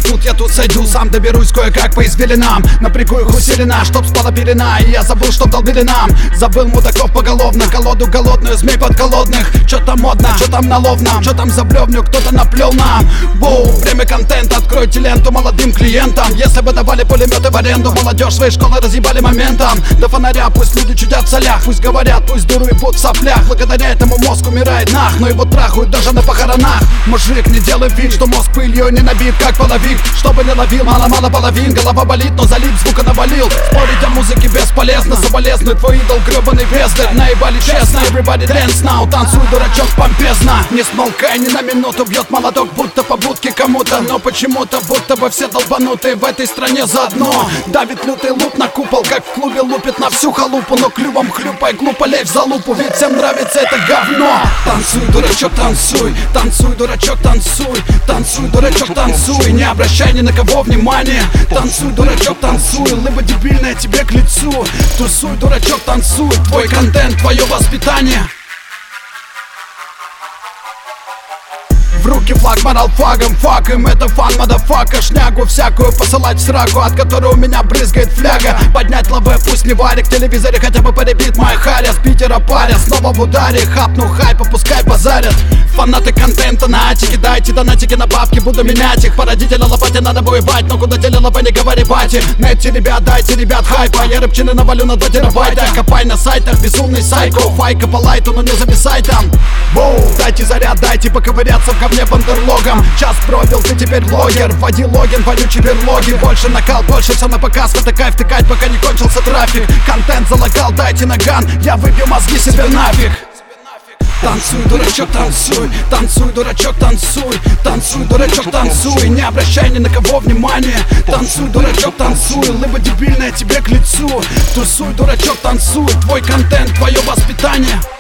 тут, я тут сойду. Сам доберусь кое-как по извилинам, напрягу их усиленно, чтоб спала пелена. И я забыл, что долбили нам. Забыл мудаков поголовно, колоду голодную, змей подколодных. Чё там модно, чё там наловно, чё там за блевню кто-то наплел нам. Боу, время контента, откройте ленту молодым клиентам. Если бы давали пулеметы в аренду, молодежь своей школы разъебали моментом. До фонаря пусть люди чудят в солях, пусть говорят, пусть дуру ебут в соплях. Благодаря этому мозг умирает нах, но его трахают даже на похоронах. Мужик, не делай вид, что мозг пылью не набит, как половик. Чтобы не ловил, мало-мало половин. Голова болит, но залип, звука навалил. Спорить о музыке бесполезно, соболезную твой идол гребаный вездер. Наебали честно, everybody dance now. Танцуй, дурачок, помпезно. Не смолкай ни на минуту, бьет молоток, будто по будке кому-то. Но почему-то будто бы все долбанутые в этой стране заодно. Давит лютый луп на купол, как в клубе лупит на всю халупу. Но клювом хлюпай, глупо лезь в залупу, ведь всем нравится это говно. Танцуй, дурачок, танцуй, танцуй, дурачок, танцуй, танцуй, дурачок, танцуй, не обращай ни на кого внимания. Танцуй, дурачок, танцуй, либо дебильное тебе к лицу. Тусуй, дурачок, танцуй, твой контент, твое воспитание. В руки флаг, морал флагом, фак им, это фан, мадафака. Шнягу всякую посылать в сраку, от которой у меня брызгает фляга. Поднять лобы, пусть не варик, в телевизоре хотя бы поребит моя харя. С Питера паря, снова в ударе, хапну хайпа, пускай базарят. Фанаты контента на атике, дайте донатики на бабки, буду менять их. По родителям лопате надо воевать, но куда дели лапы, не говори бати. Найти ребят, дайте ребят хайпа, я рыбчины навалю на 2 терабайта. Копай на сайтах, безумный сайко, файка по лайту, но не зависай там. Воу, дайте заряд, дайте поковыряться в говне бандерлогом. Час пробил, ты теперь блогер, вводи логин, вонючий берлоги. Больше накал, больше все на показ, втыкай, втыкать, пока не кончился трафик. Контент залагал, дайте наган, я выбью мозги себе нафиг. Танцуй, дурачок, танцуй, танцуй, дурачок, танцуй, танцуй, дурачок, танцуй, не обращай ни на кого внимания. Танцуй, дурачок, танцуй, либо дебильное тебе к лицу. Тусуй, дурачок, танцуй, твой контент, твое воспитание.